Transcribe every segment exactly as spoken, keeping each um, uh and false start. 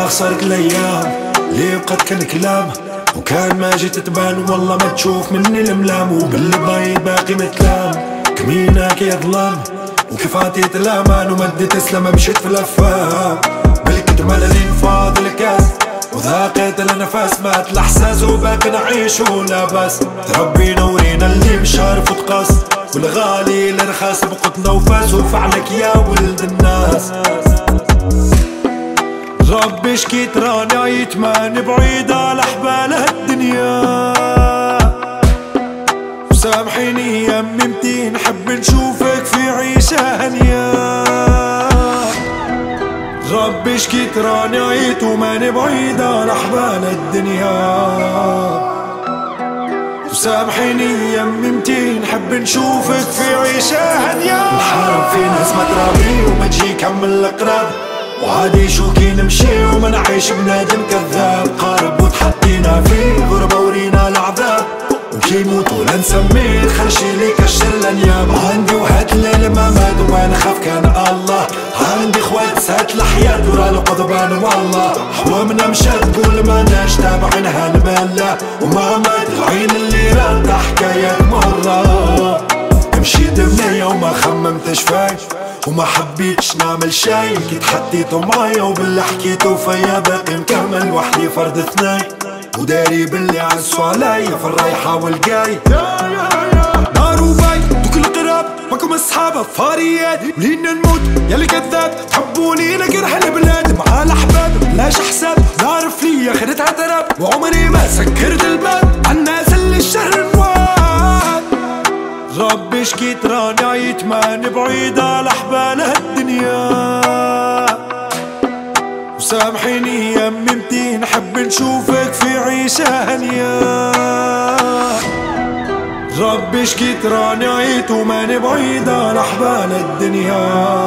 يا خسرت الايام اللي بقت كان كلام، وكان ما جيت تبان والله ما تشوف مني الملام، وباللي بايد باقي متلام كميناك يا ظلام، وكيف عطيت الامان ومديت اسلام مشيت في الافهام، بالكتم ملالين فاض الكاس وذاقت النفس مات الاحساس وباقي نعيش ولا بس. ربي نورينا اللي مشارف وتقاس، والغالي الرخاص بقتنا وفاس، وفعلك يا ولد الناس. ربي شكيت راني عيت ماني بعيد على حبال هالدنيا، وسامحيني يا ممتي نحب نشوفك في عيشة هنية. ربي شكيت راني عيت وماني بعيد على حبال الدنيا، وسامحيني يا ممتي نحب نشوفك في عيشة هنية. الحرم في ناس ما ترابي وما تجي كمل القراب، وعادي شو كي نمشي وما نعيش بنادم كذاب، قارب وتحطينا في غربة ورينا العذاب، وكي يموت ولا نسميه خلشي لي كشر الانياب. عندي وهات الليل ما مات وانا خاف كان الله، عندي خوات سات الحياة ورا القضبان والله، حوامنا مشات تقول ما ناش تابعينها المالة، وما مات العين اللي رد حكايات مرة. مشيت بنية وما خممتش فاي وما حبيتش نعمل شي، كي تحطيتو معايا وباللي حكيتو فيا باقي مكمل وحدي فرد اثنين، وداري باللي عزو عليا في الرايحة والجاي. نار وباي دوك القراب ماكم اصحاب فاريات، ولين نموت ياللي كذاب تحبوني لكن حل بلاد مع الاحباب بلاش حساب. نعرف ليا خدتها تراب وعمري ما سكرت الباب عالناس اللي الشهر نواد. ربي شكيت راني عيت ماني بعيد على حبال هالدنيا، وسامحيني يا ممتي نحب نشوفك في عيشة هنية. ربي شكيت راني عيت وماني بعيد على حبال الدنيا،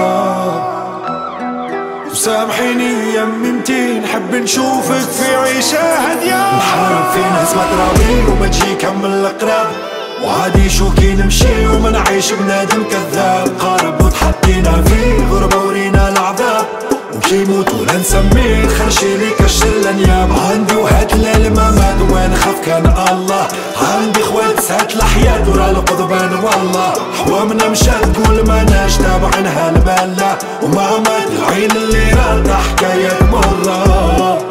وسامحيني يا ممتي نحب نشوفك في عيشة هنية. الحرم في ناس ما تراضي وما تجي كمل القراب، وعادي شو كي نمشي وما نعيش بنادم كذاب، قارب وتحطينا في غربة ورينا العذاب، وكي يموت ولا نسميه خرشي لي كشر الانياب. عندي وهات الليل ما مات وانا خاف كان الله، عندي خوات سات الحياة ورا القضبان والله، حوامنا مشات تقول ما ناش تابعينها المالة، وما مات العين اللي رد حكايات مرة.